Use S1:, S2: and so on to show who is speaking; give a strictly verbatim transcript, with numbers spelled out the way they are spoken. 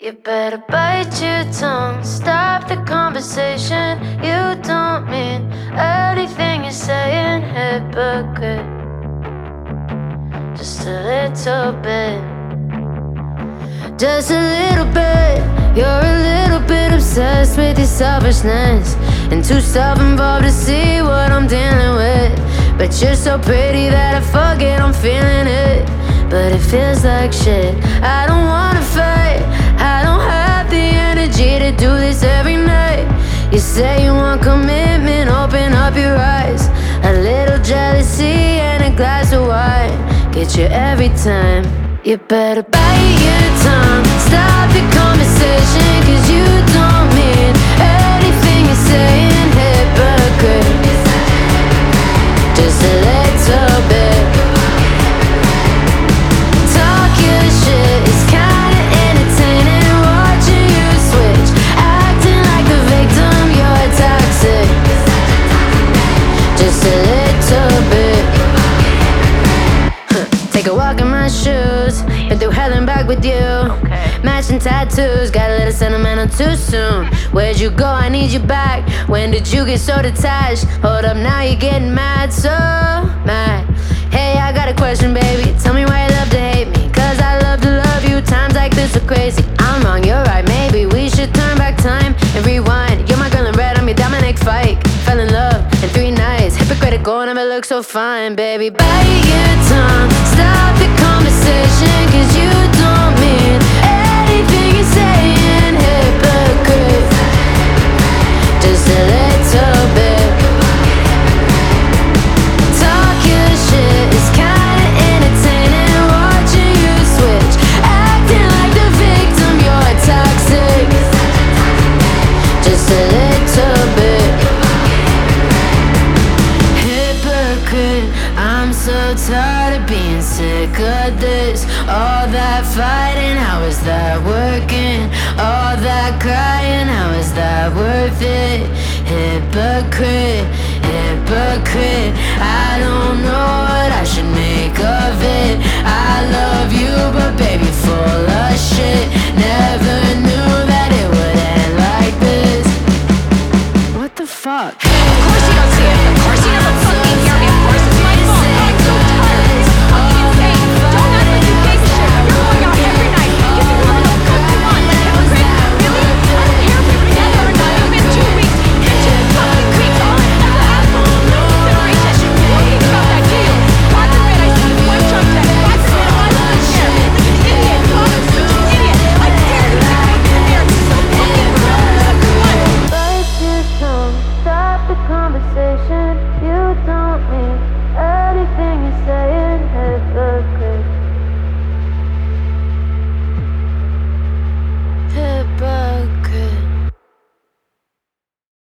S1: You better bite your tongue, stop the conversation. You don't mean anything you're saying, hypocrite. Just a little bit, just a little bit. You're a little bit obsessed with your selfishness and too self-involved to see what I'm dealing with. But you're so pretty that I forget I'm feeling it. But it feels like shit, I don't wanna fight. I don't have the energy to do this every night. You say you want commitment, open up your eyes. A little jealousy and a glass of wine get you every time. You better bite your tongue, stop the conversation, cause you don't mean anything you're saying, hypocrite. Just a little bit. Talk your shit, it's kinda entertaining watching you switch, acting like the victim, you're toxic. Just a little bit. Take a walk in my shoes, been through hell and back with you. Matching tattoos, got a little sentimental too soon. Where'd you go? I need you back. When did you get so detached? Hold up, now you're getting mad, so mad. Hey, I got a question, baby. Tell me why you love to hate me. Cause I love to love you, times like this are crazy. I'm wrong, you're right, maybe we should turn back time and rewind. You're my girl in red, I'm your Dominic Fike. Fell in love in three nights, hypocritical, never look so fine, baby. Bite your tongue, stop the conversation, cause you don't mean anything you're saying, hypocrite. Just a little bit. Talk your shit, it's kinda entertaining watching you switch, acting like the victim, you're toxic. Just a little bit. Hypocrite, I'm so tired of being sick of this. All that fighting, how is that working? All that crying, how is that worth it? Hypocrite, hypocrite, I don't know what I should make of it. I love you, but baby, full of shit. Never knew that it would end like this. What the fuck?
S2: Of course you don't see it. Of course you never fucking hear me. Of course it's my fault. Oh, I'm so tired of this fucking thing. Don't act like you gave a shit. You're going out every night. You can come and fuck you want. Like hypocrite. Really? I don't care if we're together or not. It's been two weeks. And two fucking weeks. All I have to ask for is no consideration. You don't think about that, do you? God forbid I send you one Trump text. God forbid I don't care. Like an idiot. Oh, I'm such an idiot. I dare you to come in there. So fucking gross. What?
S1: Bite your tongue, stop the conversation.